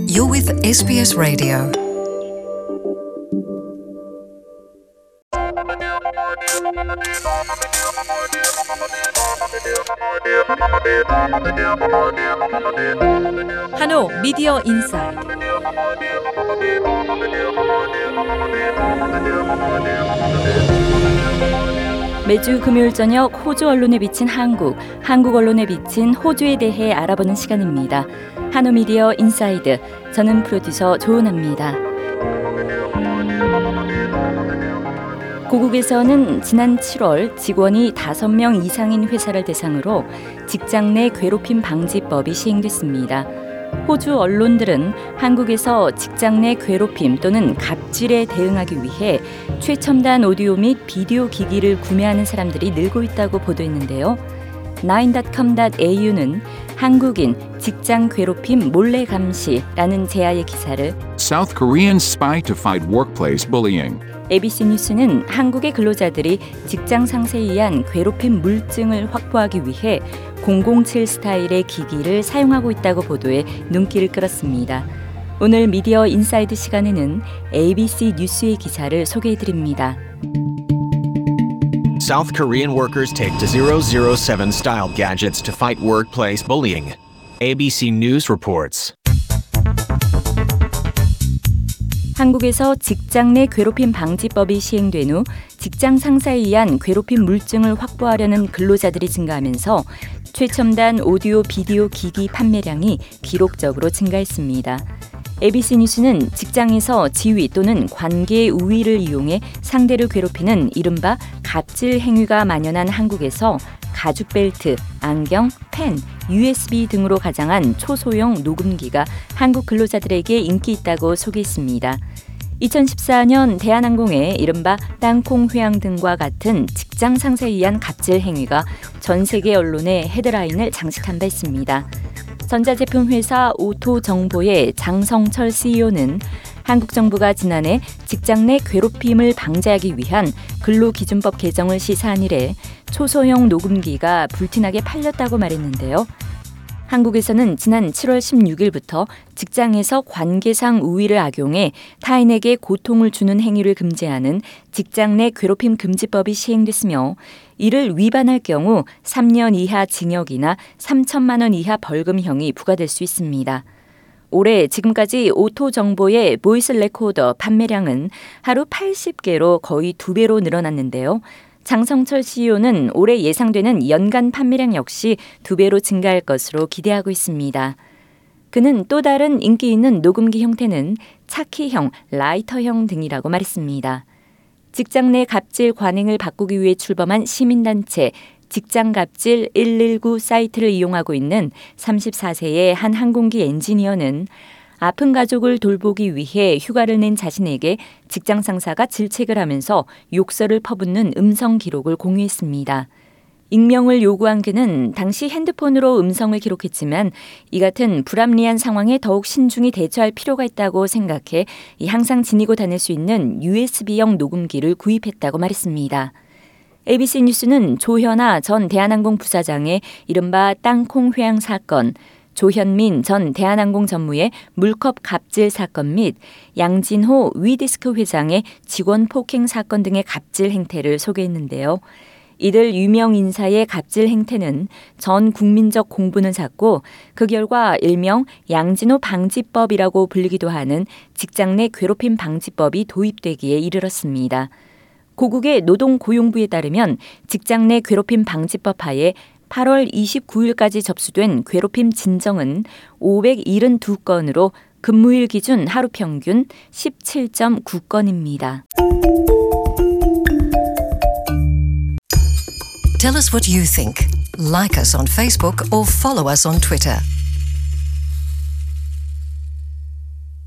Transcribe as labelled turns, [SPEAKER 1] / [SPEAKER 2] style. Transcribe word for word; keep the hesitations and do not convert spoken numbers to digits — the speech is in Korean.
[SPEAKER 1] You're with 에스비에스 Radio.
[SPEAKER 2] 한호 미디어 인사이드. 매주 금요일 저녁 호주 언론에 비친 한국, 한국 언론에 비친 호주에 대해 알아보는 시간입니다. 한호 미디어 인사이드, 저는 프로듀서 조은아입니다. 고국에서는 지난 칠월 직원이 다섯 명 이상인 회사를 대상으로 직장 내 괴롭힘 방지법이 시행됐습니다. 호주 언론들은 한국에서 직장 내 괴롭힘 또는 갑질에 대응하기 위해 최첨단 오디오 및 비디오 기기를 구매하는 사람들이 늘고 있다고 보도했는데요. 나인 닷컴 닷에이유는 한국인 직장 괴롭힘 몰래 감시라는 제야의 기사를
[SPEAKER 3] South Korean spy to fight workplace bullying.
[SPEAKER 2] 에이비씨 뉴스는 한국의 근로자들이 직장 상사에 의한 괴롭힘 물증을 확보하기 위해 공공칠 스타일의 기기를 사용하고 있다고 보도해 눈길을 끌었습니다. 오늘 미디어 인사이드 시간에는 에이비씨 뉴스의 기사를 소개해드립니다.
[SPEAKER 4] South Korean workers take to double-oh seven style gadgets to fight workplace bullying. 에이비씨 News reports.
[SPEAKER 2] 한국에서 직장 내 괴롭힘 방지법이 시행된 후 직장 상사에 의한 괴롭힘 물증을 확보하려는 근로자들이 증가하면서 최첨단 오디오 비디오 기기 판매량이 기록적으로 증가했습니다. 에이비씨 뉴스는 직장에서 지위 또는 관계의 우위를 이용해 상대를 괴롭히는 이른바 갑질 행위가 만연한 한국에서 가죽 벨트, 안경, 펜, 유에스비 등으로 가장한 초소형 녹음기가 한국 근로자들에게 인기 있다고 소개했습니다. 이천십사 년 대한항공의 이른바 땅콩 회항 등과 같은 직장 상사에 의한 갑질 행위가 전 세계 언론의 헤드라인을 장식한 바 있습니다. 전자제품 회사 오토정보의 장성철 씨이오는 한국 정부가 지난해 직장 내 괴롭힘을 방지하기 위한 근로기준법 개정을 시사한 이래 초소형 녹음기가 불티나게 팔렸다고 말했는데요. 한국에서는 지난 칠월 십육일부터 직장에서 관계상 우위를 악용해 타인에게 고통을 주는 행위를 금지하는 직장 내 괴롭힘 금지법이 시행됐으며 이를 위반할 경우 삼 년 이하 징역이나 삼천만 원 이하 벌금형이 부과될 수 있습니다. 올해 지금까지 오토정보의 보이스 레코더 판매량은 하루 팔십 개로 거의 두 배로 늘어났는데요. 장성철 씨이오는 올해 예상되는 연간 판매량 역시 두 배로 증가할 것으로 기대하고 있습니다. 그는 또 다른 인기 있는 녹음기 형태는 차키형, 라이터형 등이라고 말했습니다. 직장 내 갑질 관행을 바꾸기 위해 출범한 시민단체 직장갑질 일일구 사이트를 이용하고 있는 서른네 세의 한 항공기 엔지니어는 아픈 가족을 돌보기 위해 휴가를 낸 자신에게 직장 상사가 질책을 하면서 욕설을 퍼붓는 음성 기록을 공유했습니다. 익명을 요구한 그는 당시 핸드폰으로 음성을 기록했지만 이 같은 불합리한 상황에 더욱 신중히 대처할 필요가 있다고 생각해 항상 지니고 다닐 수 있는 유에스비형 녹음기를 구입했다고 말했습니다. 에이비씨 뉴스는 조현아 전 대한항공 부사장의 이른바 땅콩 회항 사건, 조현민 전 대한항공 전무의 물컵 갑질 사건 및 양진호 위디스크 회장의 직원 폭행 사건 등의 갑질 행태를 소개했는데요. 이들 유명 인사의 갑질 행태는 전 국민적 공분을 샀고 그 결과 일명 양진호 방지법이라고 불리기도 하는 직장 내 괴롭힘 방지법이 도입되기에 이르렀습니다. 고국의 노동고용부에 따르면 직장 내 괴롭힘 방지법 하에 팔월 이십구일까지 접수된 괴롭힘 진정은 오백칠십이 건으로 근무일 기준 하루 평균 십칠 점 구 건입니다.
[SPEAKER 1] Tell us what you think. Like us on Facebook or follow us on Twitter.